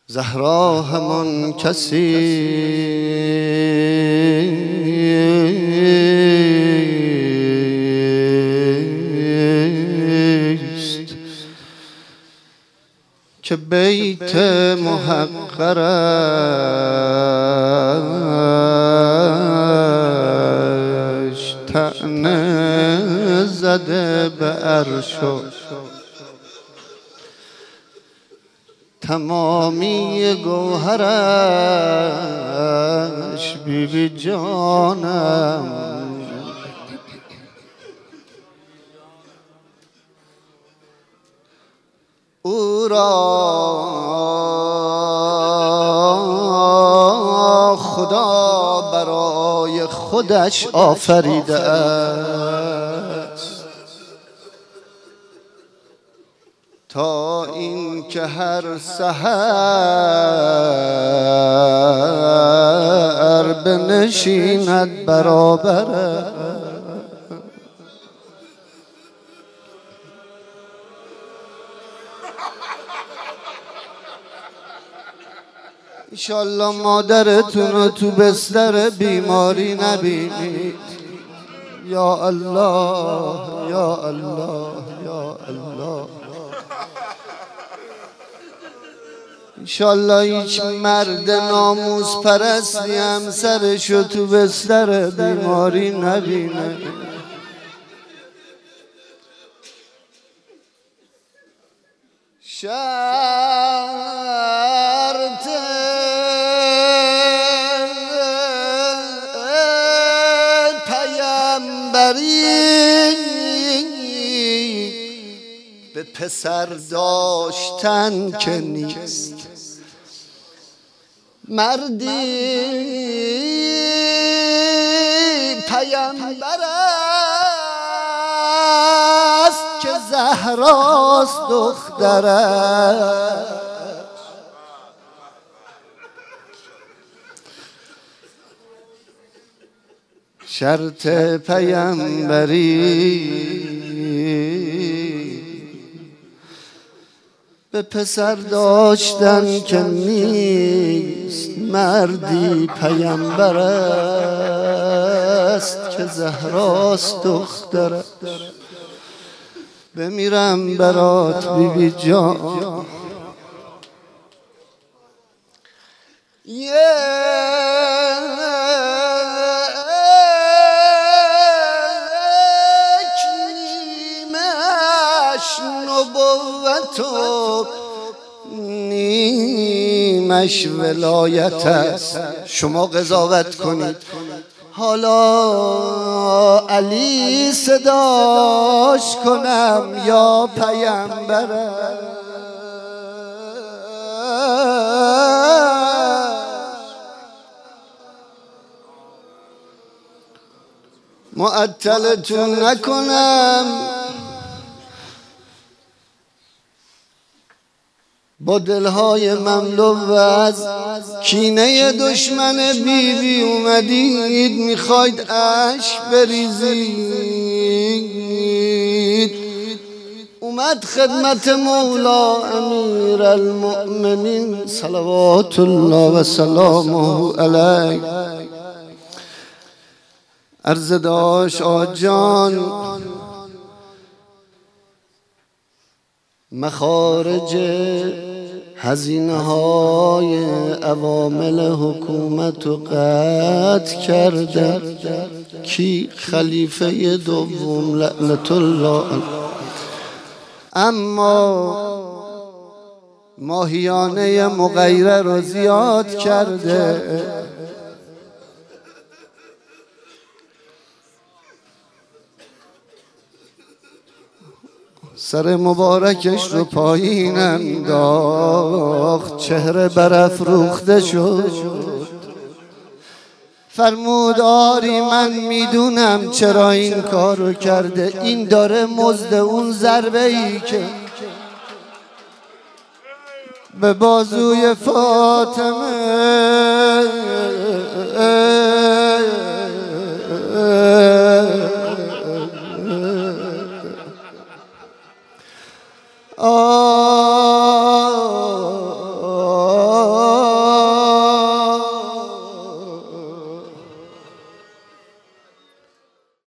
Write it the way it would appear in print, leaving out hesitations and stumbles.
زهرا همان کسی است که بیت محقرش طعنه زده به عرش و تمامی گوهرش بیبی جانم او را خدا برای خودش آفریده است تا این که هر سحر بنشیند برابر انشالله مادرتون رو تو بستر بیماری نبینید. یا الله یا الله یا الله. انشالله هیچ مرد ناموس پرستی همسرشو تو بستر بیماری نبینه. شرط پیامبری به پسر داشتن که نیست. مردی پیامبر است که زهراست دخترش. شرط پیامبری به پسر داشتن که نیست. مردی پیامبر است که زهراست دخترش. بمیرم برات بیبی جان. نبوت و نیمش ولایت است. شما قضاوت کنید. حالا علی صداش کنم یا پیامبر؟ معطلتون نکنم با دلهای مملو از کینه دشمن بیبی اومدید میخواید اشک بریزید. اومد خدمت مولا امیر المؤمنین صلوات الله و سلامه علیه. عرض داشت آجان مخارج هزینه های عوامل حکومت رو قطع کرده. کی؟ خلیفه دوم لعنت الله. اما ماهیانه مغیره رو زیاد کرده. سر مبارکش رو پایین انداخت. چهره برافروخته شد. فرمود آری من میدونم چرا این کار رو کرده. این داره مزد اون ضربه ای که به بازوی فاطمه